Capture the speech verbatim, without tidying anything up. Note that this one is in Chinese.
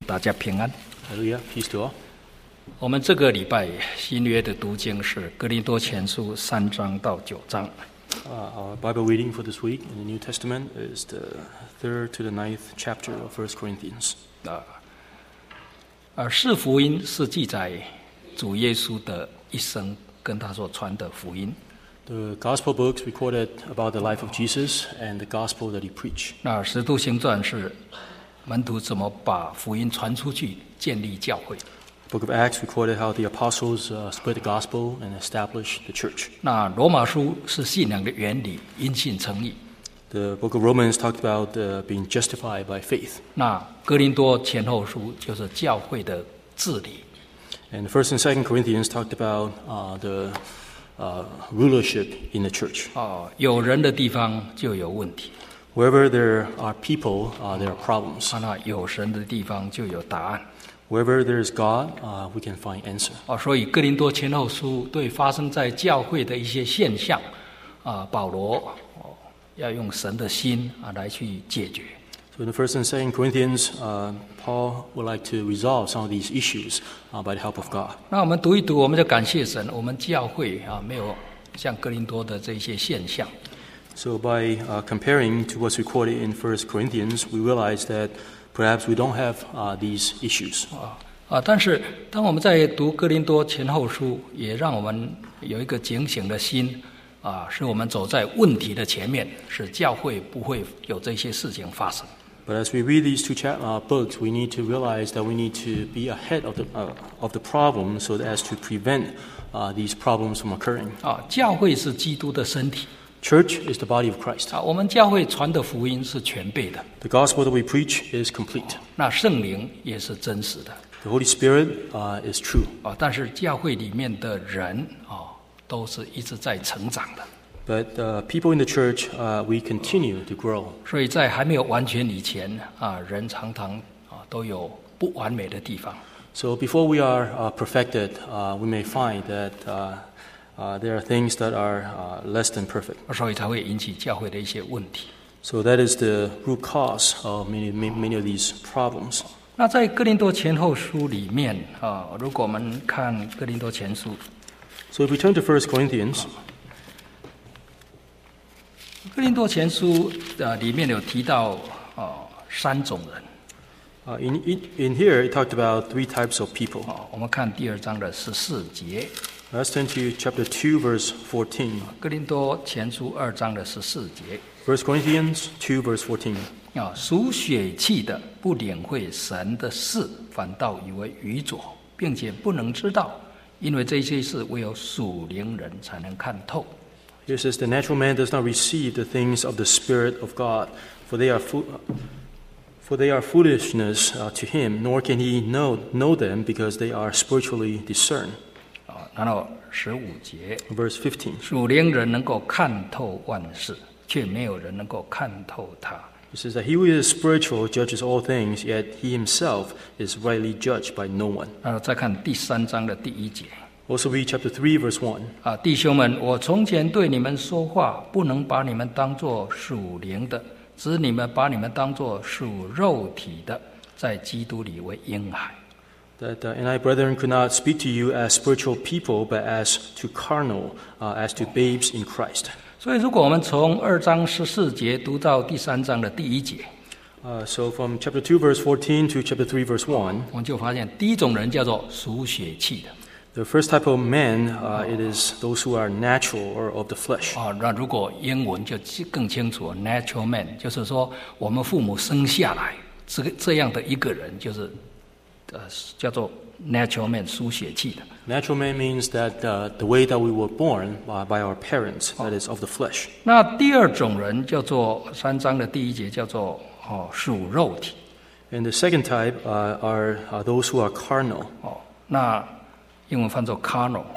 大家平安。 Hallelujah, peace to all. 我们这个礼拜新约的读经是哥林多前书三章到九章。 Uh, our Bible reading for this week in the New Testament is the third to the ninth chapter of First Corinthians. 啊，而是福音是记载主耶稣的一生跟他所传的福音。 The Gospel books recorded about the life of Jesus and the gospel that he preached. 那使徒行传是门徒怎么把福音传出去，建立教会。 The book of Acts recorded how the apostles uh, spread the gospel and established the church. 那罗马书是信仰的原理，因信称义。 The book of Romans talked about uh, being justified by faith. 那哥林多前后书就是教会的治理。 And First and Second Corinthians talked about uh, the uh, rulership in the church. 哦，有人的地方就有问题， Wherever there are people, uh, there are problems. 啊，那有神的地方就有答案。 Wherever there is God, uh, we can find answer. 哦，所以哥林多前后书对发生在教会的一些现象，啊，保罗哦要用神的心啊来去解决。 So in the First and Second Corinthians, uh, Paul would like to resolve some of these issues uh, by the help of God. 那我们读一读，我们就感谢神，我们教会啊没有像哥林多的这些现象。 So by uh, comparing to what's recorded in First Corinthians, we realize that perhaps we don't have uh, these issues. 啊啊！但是当我们在读哥林多前后书，也让我们有一个警醒的心啊，使我们走在问题的前面，使教会不会有这些事情发生。 But as we read these two chap- uh, books, we need to realize that we need to be ahead of the uh, of the problem, so as to prevent uh, these problems from occurring. 啊，教会是基督的身体 Church is the body of Christ. 啊，我们教会传的福音是全备的， The gospel that we preach is complete. 那圣灵也是真实的 The Holy Spirit uh, is true. 啊。但是教会里面的人啊，都是一直在成长的， But uh, people in the church, uh, we continue to grow. 所以在还没有完全以前啊，人常常啊都有不完美的地方。 So before we are uh, perfected, uh, we may find that uh, uh, there are things that are uh, less than perfect. 所以才会引起教会的一些问题。 So that is the root cause of many, many, many of these problems. 那在哥林多前后书里面啊，如果我们看哥林多前书， So if we turn to First Corinthians, 哥林多前书呃里面有提到啊三种人 uh, in, in, in here it talked about three types of people. 啊，我们看第二章的十四节， Let's turn to chapter two, verse fourteen. 哥林多前书二章的十四节 First Corinthians two, verse fourteen. 啊，属血气的不领会神的事，反倒以为愚拙，并且不能知道，因为这些事唯有属灵人才能看透。 Here says, the natural man does not receive the things of the Spirit of God, for they are fo- for they are foolishness uh, to him, nor can he know know them because they are spiritually discerned. 啊，然后十五节， Verse fifteen. 属灵人能够看透万事，却没有人能够看透他。 It says that he who is spiritual judges all things, yet he himself is rightly judged by no one. 然后再看第三章的第一节 Also read chapter three, verse one. 啊，弟兄们，我从前对你们说话，不能把你们当作属灵的，只你们把你们当作属肉体的，在基督里为婴孩。 That uh, and I, brethren, could not speak to you as spiritual people, but as to carnal, uh, as to babes in Christ. 所以，如果我们从二章十四节读到第三章的第一节， Uh, so from chapter two, verse fourteen to chapter three, verse one, 我们就发现第一种人叫做属血气的 the first type of men, uh, it is those who are natural or of the flesh. 啊。那如果英文就更清楚 ，natural man， 就是说我们父母生下来这个这样的一个人，就是呃叫做 natural man 属血气的。 Natural man means that uh, the way that we were born uh, by our parents, that is of the flesh. 那第二种人叫做三章的第一节叫做哦属肉体 And the second type uh, are uh, those who are carnal. 哦，那英文翻作 carnal